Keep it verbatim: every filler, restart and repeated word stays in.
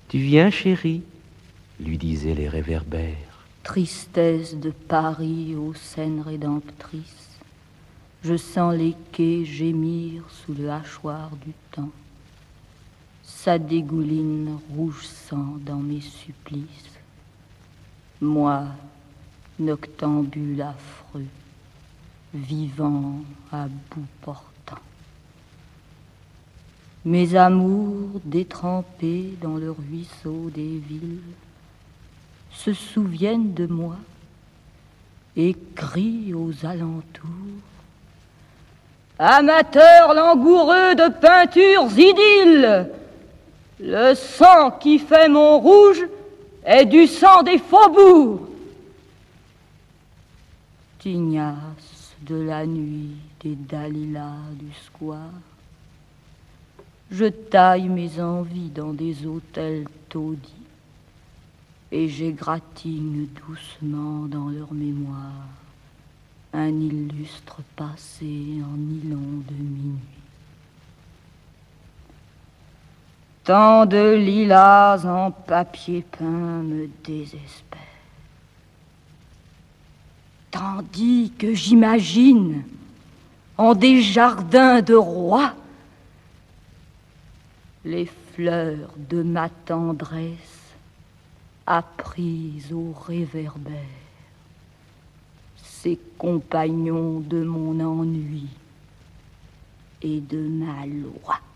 Tu viens, chérie, lui disaient les réverbères. Tristesse de Paris aux scènes rédemptrices, je sens les quais gémir sous le hachoir du temps. Ça dégouline rouge sang dans mes supplices. Moi, noctambule affreux, vivant à bout portant. Mes amours détrempés dans le ruisseau des villes se souviennent de moi et crient aux alentours. Amateurs langoureux de peintures idylles, le sang qui fait mon rouge est du sang des faubourgs. Tignasse de la nuit des Dalilas du square, je taille mes envies dans des hôtels taudis et j'égratigne doucement dans leur mémoire un illustre passé en nylon de minuit. Tant de lilas en papier peint me désespèrent, tandis que j'imagine en des jardins de rois les fleurs de ma tendresse apprises au réverbère, ces compagnons de mon ennui et de ma loi.